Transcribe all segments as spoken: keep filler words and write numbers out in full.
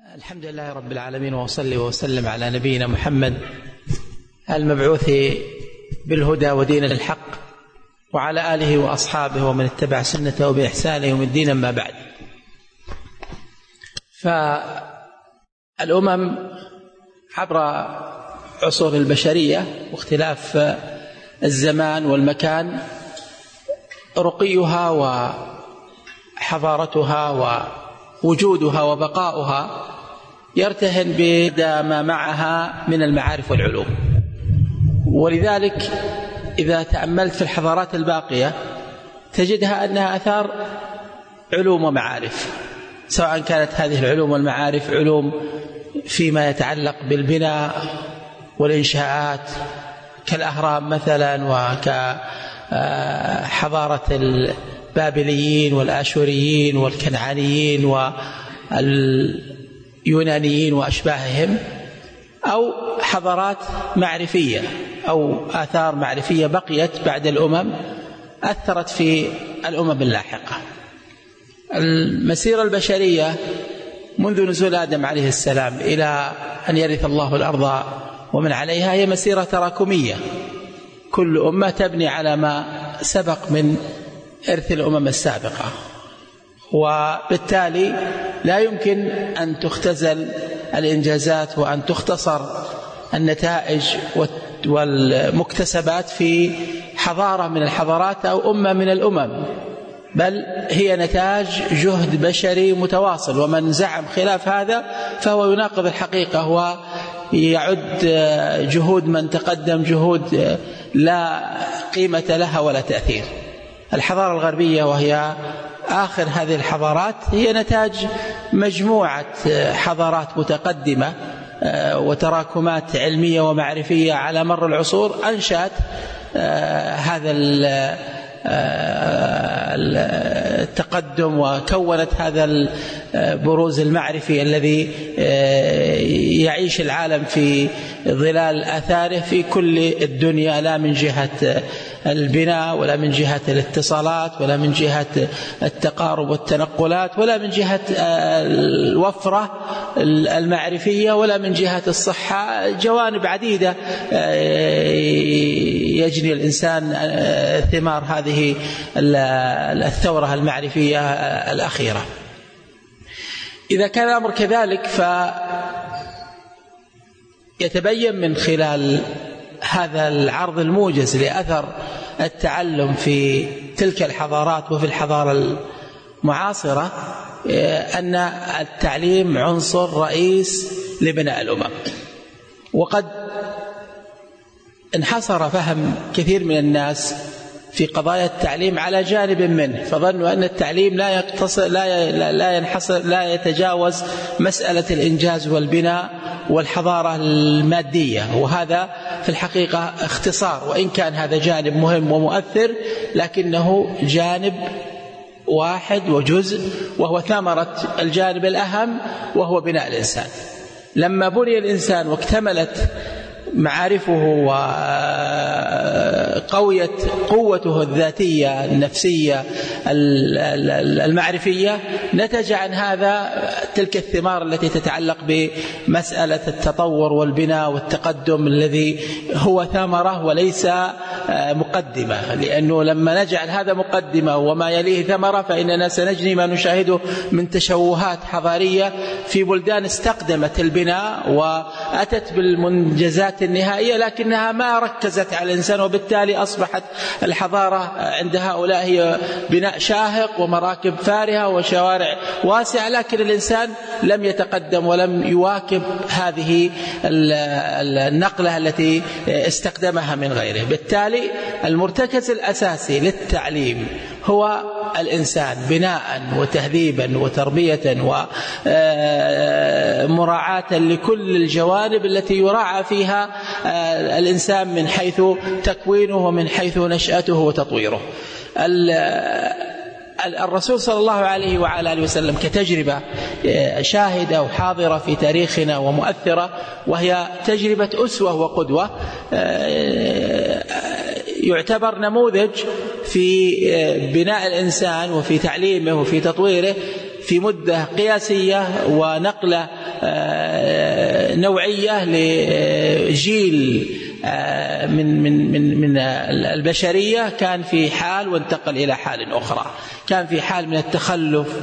الحمد لله رب العالمين، وأصلي وأسلم على نبينا محمد المبعوث بالهدى ودين الحق، وعلى آله وأصحابه ومن اتبع سنته بإحسان يوم الدين. أما بعد، فالأمم عبر عصور البشرية واختلاف الزمان والمكان رقيها وحضارتها ووجودها وبقاؤها يرتهن بما معها من المعارف والعلوم. ولذلك إذا تأملت في الحضارات الباقية تجدها أنها أثار علوم ومعارف، سواء كانت هذه العلوم والمعارف علوم فيما يتعلق بالبناء والإنشاءات كالأهرام مثلا، وكحضارة البابليين والآشوريين والكنعانيين واليونانيين وأشباههم، أو حضارات معرفية أو آثار معرفية بقيت بعد الأمم أثرت في الأمم اللاحقة. المسيرة البشرية منذ نزول آدم عليه السلام إلى أن يرث الله الأرض ومن عليها هي مسيرة تراكمية، كل أمة تبني على ما سبق من إرث الأمم السابقة، وبالتالي لا يمكن أن تختزل الإنجازات وأن تختصر النتائج والمكتسبات في حضارة من الحضارات أو أمة من الأمم، بل هي نتاج جهد بشري متواصل، ومن زعم خلاف هذا فهو يناقض الحقيقة ويعد جهود من تقدم جهود لا قيمة لها ولا تأثير. الحضارة الغربية وهي آخر هذه الحضارات هي نتاج مجموعة حضارات متقدمة وتراكمات علمية ومعرفية على مر العصور أنشأت هذا التقدم وكونت هذا البروز المعرفي الذي يعيش العالم في ظلال آثاره في كل الدنيا، لا من جهة البناء ولا من جهة الاتصالات ولا من جهة التقارب والتنقلات ولا من جهة الوفرة المعرفية ولا من جهة الصحة. جوانب عديدة يجني الإنسان ثمار هذه الثورة المعرفية الأخيرة. إذا كان الأمر كذلك فيتبين من خلال هذا العرض الموجز لأثر التعلم في تلك الحضارات وفي الحضارة المعاصرة أن التعليم عنصر رئيس لبناء الأمم. وقد انحصر فهم كثير من الناس في قضايا التعليم على جانب منه، فظنوا أن التعليم لا يقتصر لا لا ينحصر لا يتجاوز مسألة الإنجاز والبناء والحضارة المادية، وهذا في الحقيقة اختصار، وإن كان هذا جانب مهم ومؤثر لكنه جانب واحد وجزء، وهو ثمرة الجانب الأهم وهو بناء الإنسان. لما بني الإنسان واكتملت معارفه وقويت قوته الذاتية النفسية المعرفية، نتج عن هذا تلك الثمار التي تتعلق بمسألة التطور والبناء والتقدم الذي هو ثمرة وليس مقدمة، لأنه لما نجعل هذا مقدمة وما يليه ثمرة فإننا سنجني ما نشاهده من تشوهات حضارية في بلدان استقدمت البناء وأتت بالمنجزات النهائية لكنها ما ركزت على الإنسان، وبالتالي أصبحت الحضارة عند هؤلاء هي بناء شاهق ومراكب فارهة وشوارع واسعة، لكن الإنسان لم يتقدم ولم يواكب هذه النقلة التي استقدمها من غيره. بالتالي المرتكز الأساسي للتعليم هو الإنسان بناء وتهذيبا وتربية ومراعاة لكل الجوانب التي يراعى فيها الإنسان من حيث تكوينه ومن حيث نشأته وتطويره. الرسول صلى الله عليه وعلى آله وسلم كتجربة شاهدة وحاضرة في تاريخنا ومؤثرة، وهي تجربة أسوة وقدوة، يعتبر نموذج في بناء الإنسان وفي تعليمه وفي تطويره في مدة قياسية ونقلة نوعية لجيل من من من من البشرية كان في حال وانتقل إلى حال أخرى، كان في حال من التخلف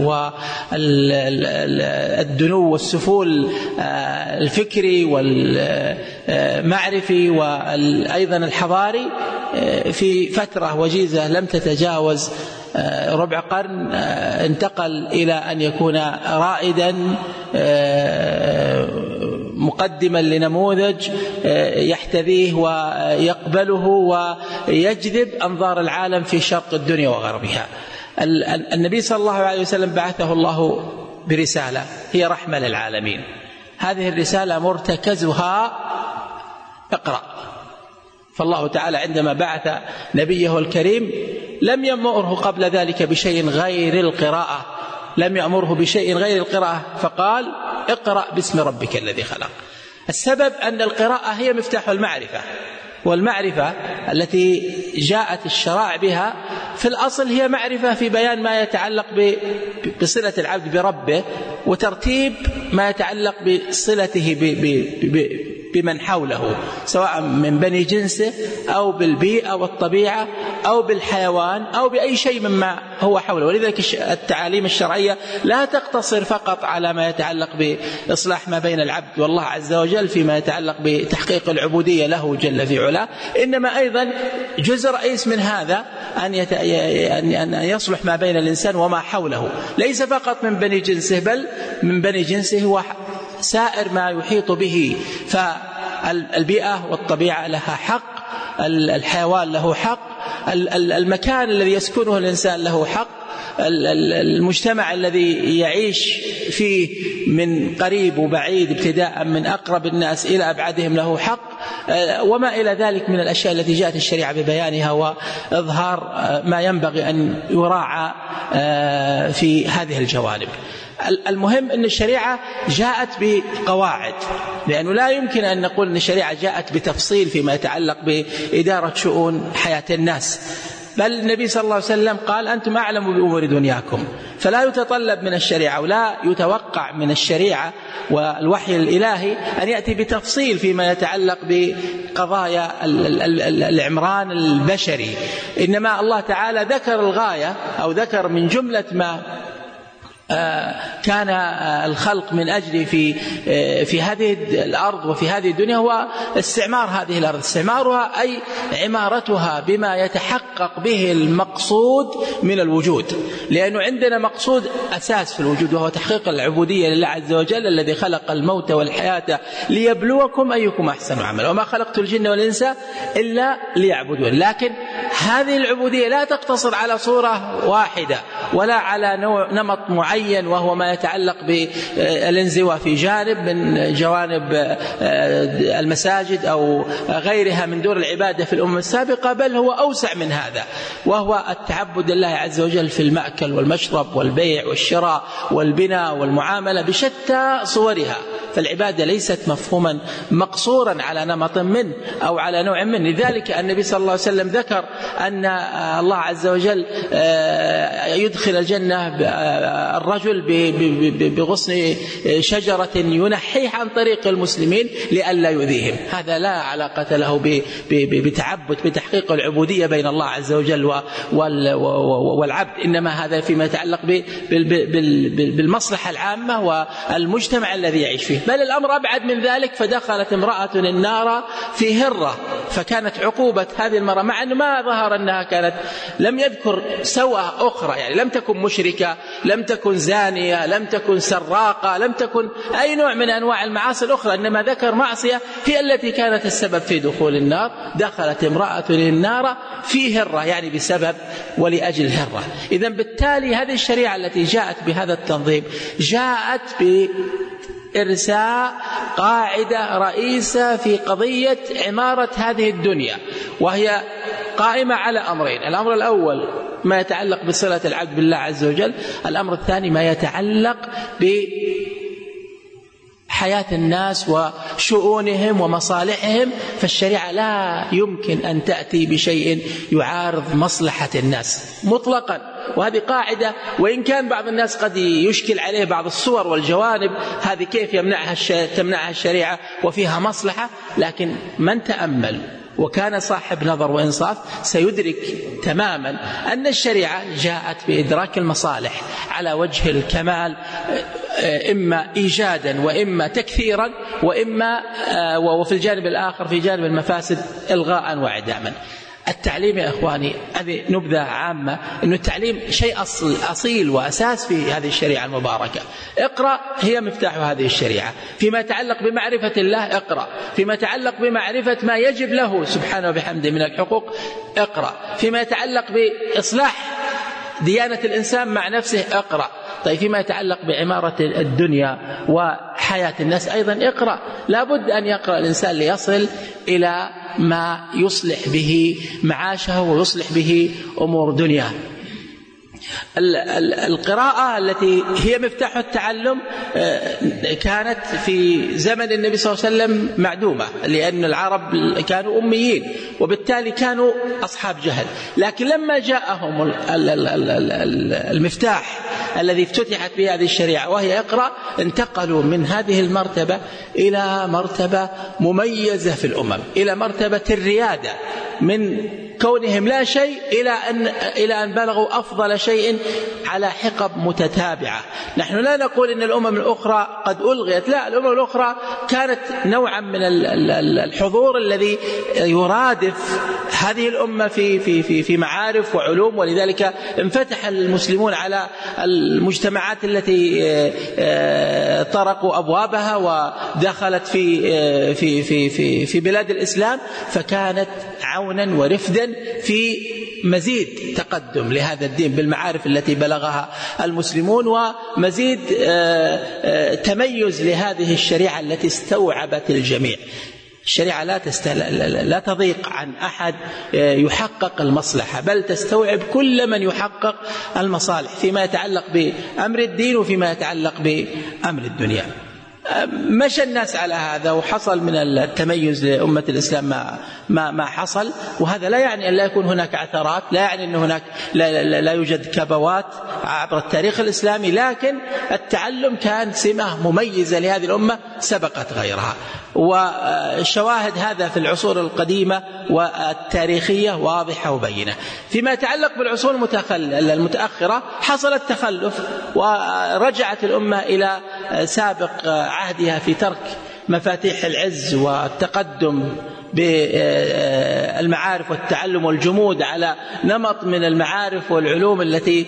والدنو والسفول الفكري والمعرفي وأيضا الحضاري في فترة وجيزة لم تتجاوز ربع قرن، انتقل إلى أن يكون رائدا مقدما لنموذج يحتذيه ويقبله ويجذب أنظار العالم في شرق الدنيا وغربها. النبي صلى الله عليه وسلم بعثه الله برسالة هي رحمة للعالمين، هذه الرسالة مرتكزها اقرأ. فالله تعالى عندما بعث نبيه الكريم لم يأمره قبل ذلك بشيء غير القراءة، لم يأمره بشيء غير القراءة، فقال اقرأ باسم ربك الذي خلق. السبب أن القراءة هي مفتاح المعرفة، والمعرفة التي جاءت الشرائع بها في الأصل هي معرفة في بيان ما يتعلق بصلة العبد بربه، وترتيب ما يتعلق بصلته بمن حوله سواء من بني جنسه أو بالبيئة والطبيعة أو بالحيوان أو بأي شيء مما هو حوله. ولذلك التعاليم الشرعية لا تقتصر فقط على ما يتعلق بإصلاح ما بين العبد والله عز وجل فيما يتعلق بتحقيق العبودية له جل في علاه، إنما أيضا جزء رئيس من هذا أن, يت... أن يصلح ما بين الإنسان وما حوله، ليس فقط من بني جنسه بل من بني جنسه وسائر ما يحيط به. فالبيئة والطبيعة لها حق، الحيوان له حق، المكان الذي يسكنه الإنسان له حق، المجتمع الذي يعيش فيه من قريب وبعيد ابتداء من أقرب الناس إلى أبعدهم له حق، وما إلى ذلك من الأشياء التي جاءت الشريعة ببيانها وإظهار ما ينبغي أن يراعى في هذه الجوانب. المهم أن الشريعة جاءت بقواعد، لأنه لا يمكن أن نقول أن الشريعة جاءت بتفصيل فيما يتعلق بإدارة شؤون حياة الناس، بل النبي صلى الله عليه وسلم قال أنتم أعلم بأمور دنياكم، فلا يتطلب من الشريعة ولا يتوقع من الشريعة والوحي الإلهي أن يأتي بتفصيل فيما يتعلق بقضايا العمران البشري، إنما الله تعالى ذكر الغاية أو ذكر من جملة ما كان الخلق من أجل في في هذه الأرض وفي هذه الدنيا هو استعمار هذه الأرض، استعمارها أي عمارتها بما يتحقق به المقصود من الوجود، لأنه عندنا مقصود أساس في الوجود وهو تحقيق العبودية لله عز وجل الذي خلق الموت والحياة ليبلوكم أيكم أحسن عملا، وما خلقت الجن والإنس إلا ليعبدون. لكن هذه العبودية لا تقتصر على صورة واحدة ولا على نوع نمط معين وهو ما يتعلق بالانزواء في جانب من جوانب المساجد أو غيرها من دور العبادة في الأمة السابقة، بل هو أوسع من هذا، وهو التعبد لله عز وجل في المأكل والمشرب والبيع والشراء والبناء والمعاملة بشتى صورها. فالعبادة ليست مفهوما مقصورا على نمط من أو على نوع من. لذلك النبي صلى الله عليه وسلم ذكر أن الله عز وجل يدخل الجنة الرجل بغصن شجرة ينحيه عن طريق المسلمين لئلا يؤذيهم. هذا لا علاقة له بتعبد بتحقيق العبودية بين الله عز وجل والعبد، إنما هذا فيما يتعلق بالمصلحة العامة والمجتمع الذي يعيش فيه. بل الأمر أبعد من ذلك، فدخلت امرأة النار في هرة، فكانت عقوبة هذه المرأة مع أن ما ظهر أنها كانت لم يذكر سوء أخرى، يعني لم تكن مشركة، لم تكن زانية، لم تكن سراقة، لم تكن أي نوع من أنواع المعاصي الأخرى، إنما ذكر معصية هي التي كانت السبب في دخول النار. دخلت امرأة النار في هرة يعني بسبب ولأجل هرة. إذن بالتالي هذه الشريعة التي جاءت بهذا التنظيم جاءت ب إرساء قاعدة رئيسة في قضية عمارة هذه الدنيا، وهي قائمة على أمرين: الأمر الأول ما يتعلق بصلة العبد بالله عز وجل، الأمر الثاني ما يتعلق بحياة الناس وشؤونهم ومصالحهم. فالشريعة لا يمكن أن تأتي بشيء يعارض مصلحة الناس مطلقا، وهذه قاعدة، وإن كان بعض الناس قد يشكل عليه بعض الصور والجوانب هذه كيف يمنعها تمنعها الشريعة وفيها مصلحة، لكن من تأمل وكان صاحب نظر وإنصاف سيدرك تماما أن الشريعة جاءت بإدراك المصالح على وجه الكمال، إما إيجادا وإما تكثيرا وإما وفي الجانب الآخر في جانب المفاسد إلغاء وإعداما. التعليم يا إخواني هذه نبذة عامة، أن التعليم شيء أصل أصيل وأساس في هذه الشريعة المباركة. اقرأ هي مفتاح هذه الشريعة، فيما يتعلق بمعرفة الله اقرأ، فيما يتعلق بمعرفة ما يجب له سبحانه وبحمده من الحقوق اقرأ، فيما يتعلق بإصلاح ديانة الإنسان مع نفسه اقرأ. طيب فيما يتعلق بعمارة الدنيا وحياة الناس أيضا اقرأ. لابد أن يقرأ الإنسان ليصل إلى ما يصلح به معاشه ويصلح به أمور دنياه. القراءة التي هي مفتاح التعلم كانت في زمن النبي صلى الله عليه وسلم معدومة، لأن العرب كانوا أميين وبالتالي كانوا أصحاب جهل، لكن لما جاءهم المفتاح الذي افتتحت به هذه الشريعة وهي اقرأ، انتقلوا من هذه المرتبة إلى مرتبة مميزة في الأمم، إلى مرتبة الريادة، من كونهم لا شيء إلى أن إلى أن بلغوا أفضل شيء على حقب متتابعة. نحن لا نقول إن الأمم الأخرى قد ألغيت، لا، الأمم الأخرى كانت نوعا من الحضور الذي يرادف هذه الأمة في في في في معارف وعلوم، ولذلك انفتح المسلمون على المجتمعات التي طرقوا أبوابها ودخلت في في في في في بلاد الإسلام، فكانت عونا ورفدا في مزيد تقدم لهذا الدين بالمعارف التي بلغها المسلمون، ومزيد تميز لهذه الشريعة التي استوعبت الجميع. الشريعة لا تستهل... لا تضيق عن أحد يحقق المصلحة، بل تستوعب كل من يحقق المصالح فيما يتعلق بأمر الدين وفيما يتعلق بأمر الدنيا. مشى الناس على هذا وحصل من التميز لأمة الإسلام ما, ما, ما حصل، وهذا لا يعني أن لا يكون هناك عثرات، لا يعني أن هناك لا, لا, لا يوجد كبوات عبر التاريخ الإسلامي، لكن التعلم كان سمة مميزة لهذه الأمة سبقت غيرها. وشواهد هذا في العصور القديمة والتاريخية واضحة وبينة. فيما يتعلق بالعصور المتأخرة حصل التخلف، ورجعت الأمة إلى سابق عهدها في ترك مفاتيح العز والتقدم بالمعارف والتعلم والجمود على نمط من المعارف والعلوم التي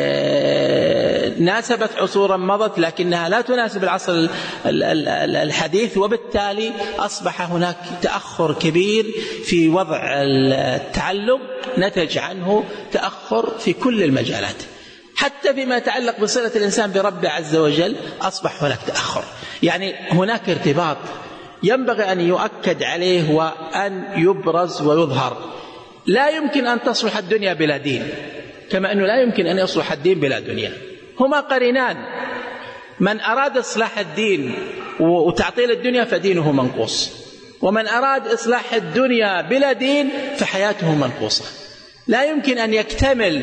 ناسبت عصورا مضت لكنها لا تناسب العصر الحديث، وبالتالي أصبح هناك تأخر كبير في وضع التعلم، نتج عنه تأخر في كل المجالات، حتى فيما يتعلق بصلة الإنسان بربه عز وجل أصبح هناك تأخر. يعني هناك ارتباط ينبغي أن يؤكد عليه وأن يبرز ويظهر. لا يمكن أن تصلح الدنيا بلا دين، كما أنه لا يمكن أن يصلح الدين بلا دنيا، هما قرينان. من أراد إصلاح الدين وتعطيل الدنيا فدينه منقوص، ومن أراد إصلاح الدنيا بلا دين فحياته منقوصة. لا يمكن أن يكتمل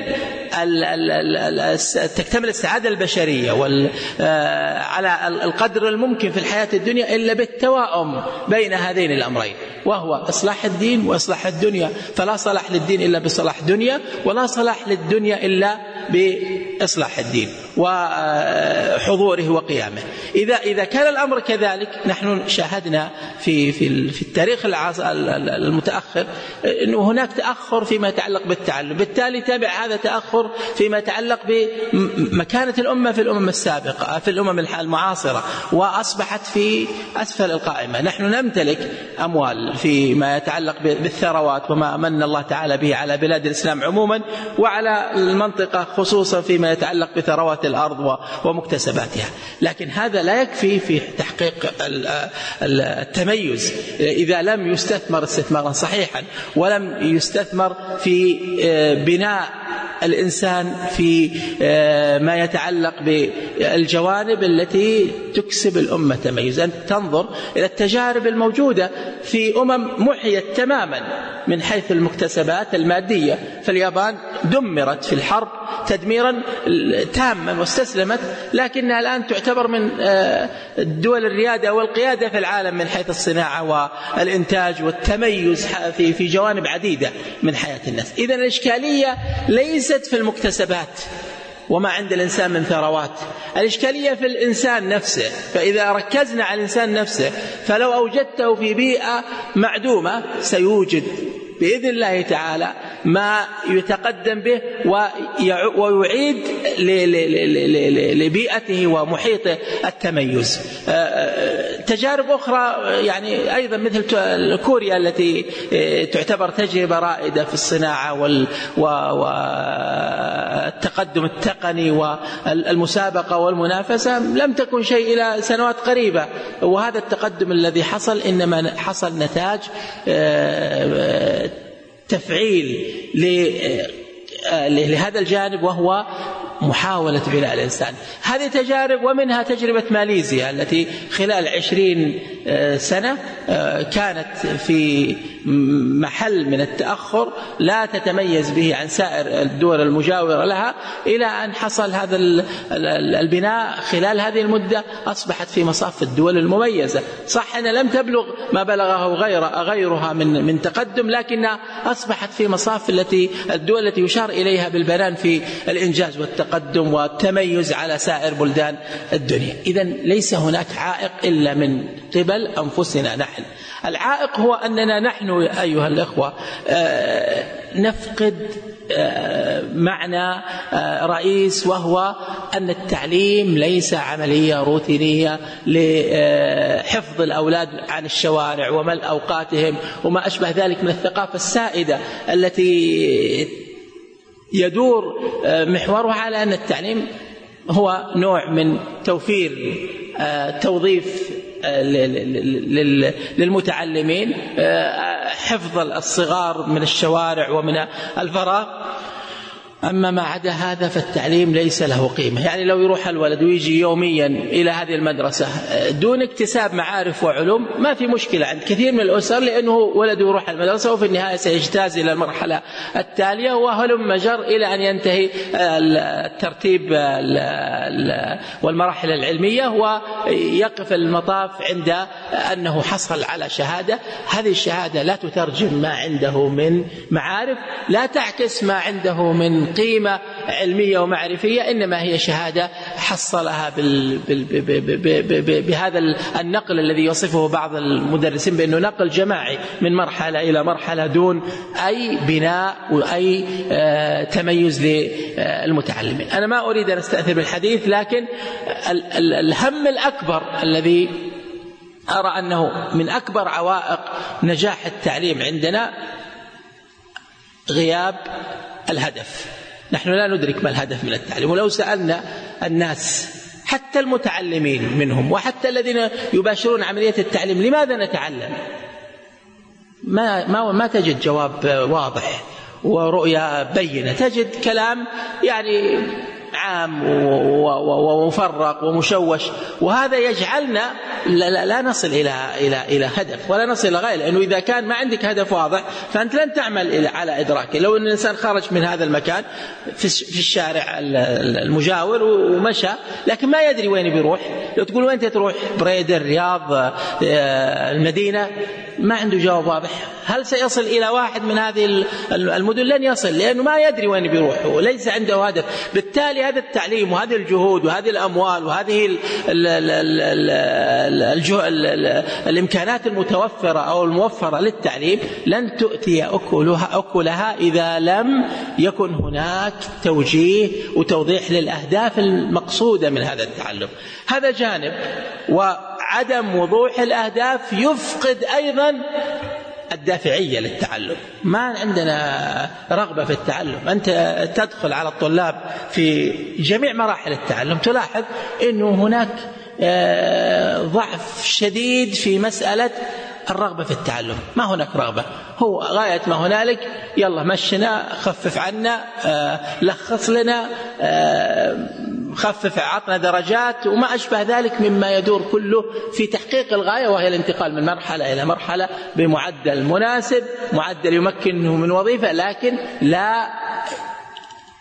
تكتمل السعادة البشرية على القدر الممكن في الحياة الدنيا إلا بالتوائم بين هذين الأمرين، وهو إصلاح الدين وإصلاح الدنيا. فلا صلاح للدين إلا بصلاح دنيا، ولا صلاح للدنيا إلا بإصلاح الدين وحضوره وقيامه. إذا إذا كان الأمر كذلك، نحن شاهدنا في في في التاريخ المتأخر أنه هناك تأخر فيما يتعلق بالتعلم، بالتالي تابع هذا تأخر فيما يتعلق بمكانة الأمة في الأمم السابقة في الأمم المعاصرة، وأصبحت في أسفل القائمة. نحن نمتلك أموال فيما يتعلق بالثروات وما أمن الله تعالى به على بلاد الإسلام عموما وعلى المنطقة خصوصا فيما يتعلق بثروات الأرض ومكتسباتها، لكن هذا لا يكفي في تحقيق التميز إذا لم يستثمر استثمارا صحيحا، ولم يستثمر في بناء الإنسان في ما يتعلق بالجوانب التي تكسب الأمة تميزا. تنظر إلى التجارب الموجودة في أمم محيت تماما من حيث المكتسبات المادية، فاليابان دمرت في الحرب تدميرا تاما واستسلمت، لكنها الآن تعتبر من الدول الريادة والقيادة في العالم من حيث الصناعة والإنتاج والتميز في في جوانب عديدة من حياة الناس. إذن الإشكالية ليست في المكتسبات وما عند الإنسان من ثروات، الإشكالية في الإنسان نفسه. فإذا ركزنا على الإنسان نفسه، فلو أوجدته في بيئة معدومة سيوجد بإذن الله تعالى ما يتقدم به ويعيد لبيئته ومحيطه التميز. تجارب أخرى يعني أيضا مثل كوريا التي تعتبر تجربة رائدة في الصناعة والتقدم التقني والمسابقة والمنافسة، لم تكن شيء إلى سنوات قريبة، وهذا التقدم الذي حصل إنما حصل نتاج تفعيل لهذا الجانب، وهو محاولة بناء الإنسان. هذه تجارب، ومنها تجربة ماليزيا التي خلال عشرين سنة كانت في محل من التأخر لا تتميز به عن سائر الدول المجاورة لها، إلى أن حصل هذا البناء خلال هذه المدة أصبحت في مصاف الدول المميزة. صح أنها لم تبلغ ما بلغه غير غيرها من من تقدم، لكنها أصبحت في مصاف التي الدول التي يشار إليها بالبنان في الإنجاز والتقدم والتميز على سائر بلدان الدنيا. إذن ليس هناك عائق إلا من قبل أنفسنا نحن. العائق هو أننا نحن أيها الأخوة نفقد معنى رئيس، وهو أن التعليم ليس عملية روتينية لحفظ الأولاد عن الشوارع وملء أوقاتهم وما أشبه ذلك من الثقافة السائدة التي يدور محورها على أن التعليم هو نوع من توفير توظيف للمتعلمين، حفظ الصغار من الشوارع ومن الفراغ. أما ما عدا هذا فالتعليم ليس له قيمة. يعني لو يروح الولد ويجي يوميا إلى هذه المدرسة دون اكتساب معارف وعلوم ما في مشكلة عند كثير من الأسر، لأنه ولد يروح المدرسة وفي النهاية سيجتاز إلى المرحلة التالية وهلم مجر إلى أن ينتهي الترتيب والمراحل العلمية ويقف المطاف عند أنه حصل على شهادة. هذه الشهادة لا تترجم ما عنده من معارف، لا تعكس ما عنده من قيمة علمية ومعرفية، إنما هي شهادة حصلها بال... بال... بهذا النقل الذي يصفه بعض المدرسين بأنه نقل جماعي من مرحلة إلى مرحلة دون أي بناء وأي تميز للمتعلمين. أنا ما أريد أن أستأثر بالحديث، لكن الهم الأكبر الذي أرى أنه من أكبر عوائق نجاح التعليم عندنا غياب الهدف. نحن لا ندرك ما الهدف من التعليم، ولو سألنا الناس حتى المتعلمين منهم وحتى الذين يباشرون عملية التعليم لماذا نتعلم، ما, ما, ما تجد جواب واضح ورؤية بينة، تجد كلام يعني عام ومفرق ومشوش، وهذا يجعلنا لا, لا نصل إلى إلى إلى هدف ولا نصل إلى غاية. لأنه إذا كان ما عندك هدف واضح فأنت لن تعمل على إدراكه. لو أن الإنسان خرج من هذا المكان في الشارع المجاور ومشى لكن ما يدري وين بيروح، لو تقول وين تروح بريدة الرياض المدينة ما عنده جواب واضح. هل سيصل إلى واحد من هذه المدن؟ لن يصل، لأنه ما يدري وين بيروح وليس عنده هدف. بالتالي هذا التعليم وهذه الجهود وهذه الأموال وهذه ال ال ال ال ال الإمكانات المتوفرة أو الموفرة للتعليم لن تؤتي أكلها, أكلها إذا لم يكن هناك توجيه وتوضيح للأهداف المقصودة من هذا التعلم. هذا جانب. وعدم وضوح الأهداف يفقد أيضا الدافعية للتعلم. ما عندنا رغبة في التعلم. أنت تدخل على الطلاب في جميع مراحل التعلم تلاحظ أنه هناك ضعف شديد في مسألة الرغبة في التعلم. ما هناك رغبة، هو غاية ما هنالك يلا مشنا، خفف عنا، لخص لنا، خفف، عطنا درجات وما أشبه ذلك مما يدور كله في تحقيق الغاية، وهي الانتقال من مرحلة إلى مرحلة بمعدل مناسب، معدل يمكنه من وظيفة، لكن لا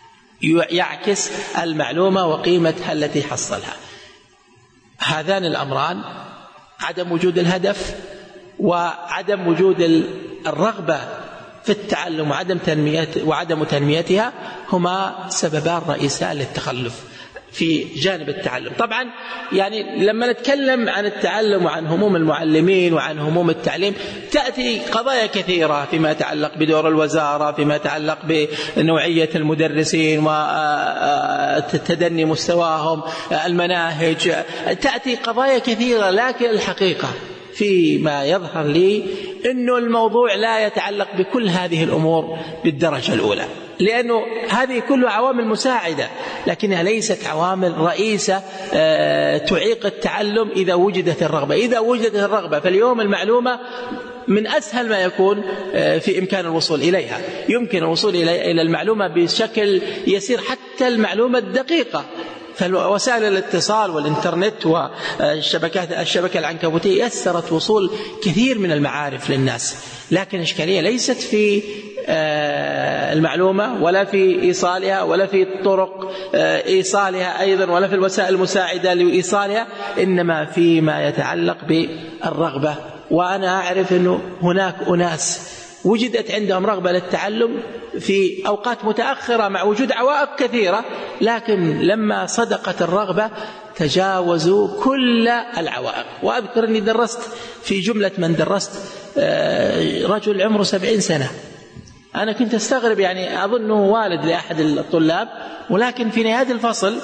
يعكس المعلومة وقيمتها التي حصلها. هذان الأمران، عدم وجود الهدف وعدم وجود الرغبة في التعلم وعدم تنمية وعدم تنميتها، هما سببان رئيسان للتخلف في جانب التعلم. طبعا يعني لما نتكلم عن التعلم وعن هموم المعلمين وعن هموم التعليم، تأتي قضايا كثيرة فيما يتعلق بدور الوزارة، فيما يتعلق بنوعية المدرسين وتدني مستواهم، المناهج، تأتي قضايا كثيرة. لكن الحقيقة فيما يظهر لي أنه الموضوع لا يتعلق بكل هذه الأمور بالدرجة الأولى، لأنه هذه كلها عوامل مساعدة لكنها ليست عوامل رئيسة تعيق التعلم إذا وجدت الرغبة. إذا وجدت الرغبة فاليوم المعلومة من أسهل ما يكون في إمكان الوصول إليها، يمكن الوصول إلى المعلومة بشكل يسير، حتى المعلومة الدقيقة. فوسائل الاتصال والإنترنت والشبكات الشبكة العنكبوتية يسرت وصول كثير من المعارف للناس، لكن الإشكالية ليست في المعلومة ولا في إيصالها ولا في طرق إيصالها أيضا ولا في الوسائل المساعدة لإيصالها، إنما فيما يتعلق بالرغبة. وأنا أعرف أنه هناك أناس وجدت عندهم رغبة للتعلم في أوقات متأخرة مع وجود عوائق كثيرة، لكن لما صدقت الرغبة تجاوزوا كل العوائق. وأذكر أني درست في جملة من درست رجل عمره سبعين سنة، أنا كنت أستغرب، يعني أظنه والد لأحد الطلاب، ولكن في نهاية الفصل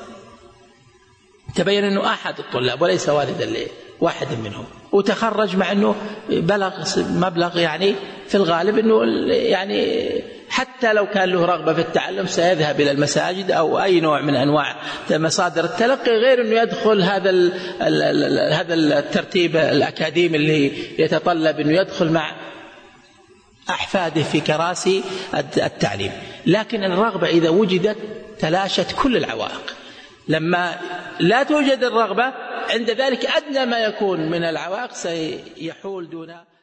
تبين أنه أحد الطلاب وليس والدا لواحد منهم، وتخرج مع أنه بلغ مبلغ يعني في الغالب أنه يعني حتى لو كان له رغبة في التعلم سيذهب إلى المساجد أو أي نوع من أنواع مصادر التلقي، غير أنه يدخل هذا هذا الترتيب الأكاديمي اللي يتطلب أنه يدخل مع أحفاده في كراسي التعليم. لكن الرغبة إذا وجدت تلاشت كل العوائق. لما لا توجد الرغبة عند ذلك أدنى ما يكون من العوائق سيحول دون